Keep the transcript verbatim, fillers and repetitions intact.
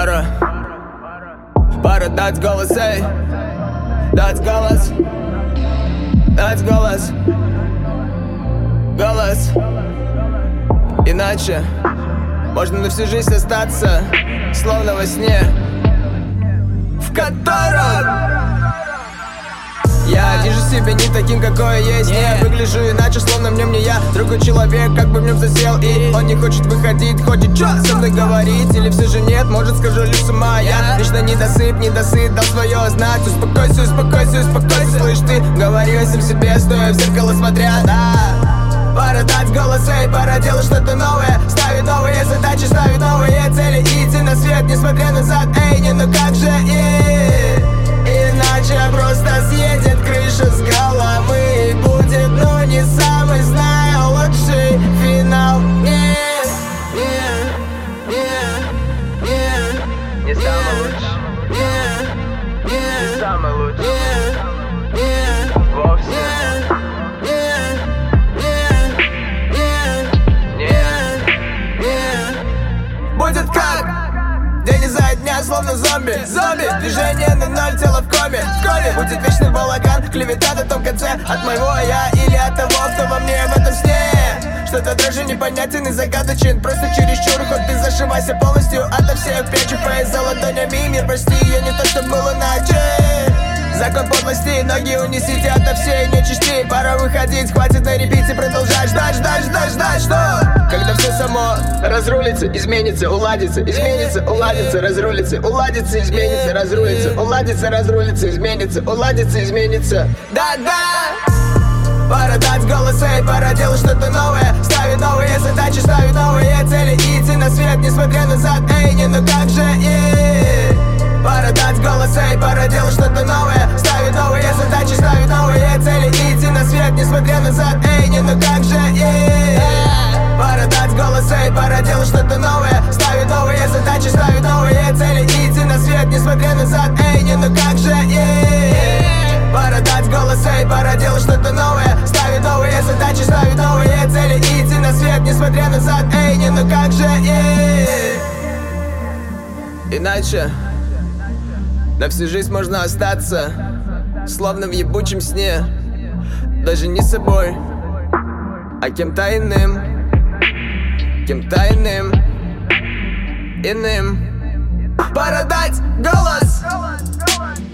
Пара, пара дать голос, эй, дать голос, дать голос, голос. Иначе можно на всю жизнь остаться, словно во сне, в котором я вижу себя не таким, какой я есть. Не выгляжу иначе, словно в нем не я. Другой человек, как бы в нем засел. И он не хочет выходить, хочет чё со мной говорить. Или все же нет, может скажу лишь с ума. Я вечно недосып, недосып, дал свое знать. Успокойся, успокойся, успокойся. Слышь, ты говори о сам себе, стоя в зеркало смотря, да. Пора дать голос, эй, пора делать что-то новое. Ставить новые задачи, ставить новые цели. И идти на свет, несмотря назад, эй, не, ну как же, и иначе просто съедет крыша с головы. Будет, ну не самый, знаю, лучший финал. Не, не, не, не, не самый лучший. Не, не, не самый лучший. Не, не, вовсе. Будет как день изо дня, словно зомби. Зомби, движение на ноль, тело в коме. В коме будет вечный балаган, клевета на том конце. От моего я или от того, кто во мне в этом сне. Что-то даже непонятен и загадочен. Просто чересчур, хоть ты зашивайся полностью. Ото всех прячу фейс за ладонями. Мир, прости, я не то, что было иначе. Закон подлости, ноги унесите ото всей нечисти. Пора выходить, хватит на репите продолжать. Ждать, ждать, ждать, ждать, что? Когда все само разрулится, изменится, уладится, изменится, уладится, разрулится, уладится, изменится, разрулится, уладится, разрулится, изменится, уладится, изменится. Да-да! Пора дать голос, эй, пора делать что-то новое. Ставить новые задачи, ставить новые цели. И идти на свет, несмотря назад, эй, не, ну как же, и пора дать голос, эй, пора делать что-то новое. Ставить новые задачи, ставить новые цели. И идти на свет, несмотря назад, эй, не, ну как же, и пора дать голос, эй, пора делать что-то новое. Ставить новые задачи, ставить новые цели. И идти на свет, несмотря назад, эй, не, ну как же, и пора дать голос, эй, пора делать что-то новое. Ставить новые задачи, ставить новые цели. И идти на свет, несмотря назад, эй, не, ну как же, и иначе на всю жизнь можно остаться, словно в ебучем сне. Даже не собой, а кем-то иным. Кем-то иным. Иным. Пора дать голос.